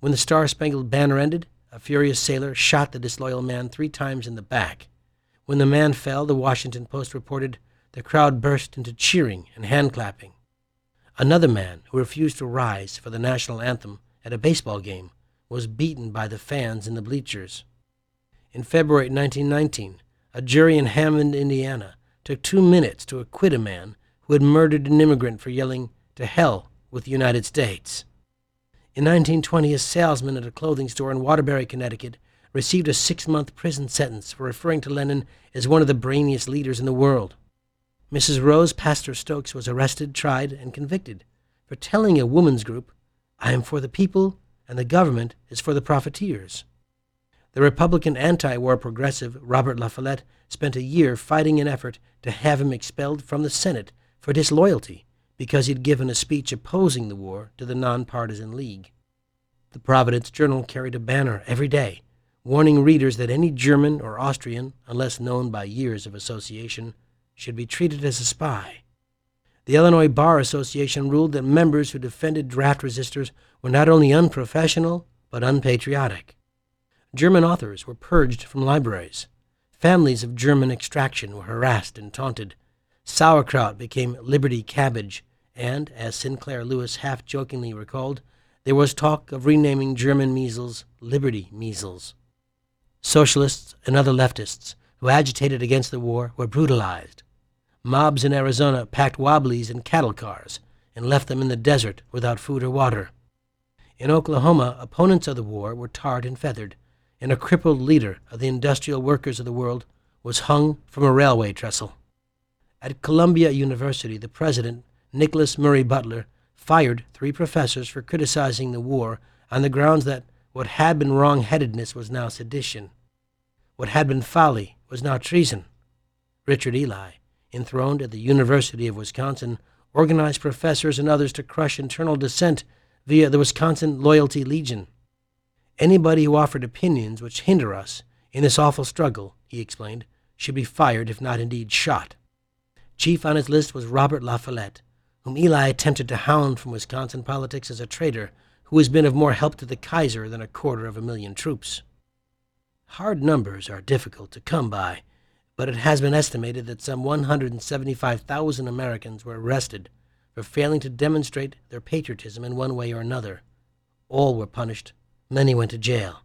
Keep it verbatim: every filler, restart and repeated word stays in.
When the Star-Spangled Banner ended, a furious sailor shot the disloyal man three times in the back. When the man fell, the Washington Post reported, the crowd burst into cheering and hand-clapping. Another man, who refused to rise for the national anthem at a baseball game, was beaten by the fans in the bleachers. In February nineteen nineteen, a jury in Hammond, Indiana, took two minutes to acquit a man who had murdered an immigrant for yelling, "To hell with the United States." In nineteen twenty, a salesman at a clothing store in Waterbury, Connecticut, received a six-month prison sentence for referring to Lenin as one of the brainiest leaders in the world. Missus Rose Pastor Stokes was arrested, tried, and convicted for telling a women's group, "I am for the people, and the government is for the profiteers." The Republican anti-war progressive Robert La Follette spent a year fighting an effort to have him expelled from the Senate for disloyalty because he'd given a speech opposing the war to the Nonpartisan League. The Providence Journal carried a banner every day, warning readers that any German or Austrian, unless known by years of association, should be treated as a spy. The Illinois Bar Association ruled that members who defended draft resistors were not only unprofessional, but unpatriotic. German authors were purged from libraries. Families of German extraction were harassed and taunted. Sauerkraut became Liberty cabbage, and, as Sinclair Lewis half-jokingly recalled, there was talk of renaming German measles Liberty measles. Socialists and other leftists who agitated against the war were brutalized. Mobs in Arizona packed Wobblies in cattle cars and left them in the desert without food or water. In Oklahoma, opponents of the war were tarred and feathered, and a crippled leader of the industrial workers of the world was hung from a railway trestle. At Columbia University, the president, Nicholas Murray Butler, fired three professors for criticizing the war on the grounds that what had been wrong-headedness was now sedition. What had been folly was now treason. Richard Ely, enthroned at the University of Wisconsin, organized professors and others to crush internal dissent via the Wisconsin Loyalty Legion. Anybody who offered opinions which hinder us in this awful struggle, he explained, should be fired, if not indeed shot. Chief on his list was Robert La Follette, whom Ely attempted to hound from Wisconsin politics as a traitor who has been of more help to the Kaiser than a quarter of a million troops. Hard numbers are difficult to come by, but it has been estimated that some one hundred seventy-five thousand Americans were arrested for failing to demonstrate their patriotism in one way or another. All were punished. Many went to jail.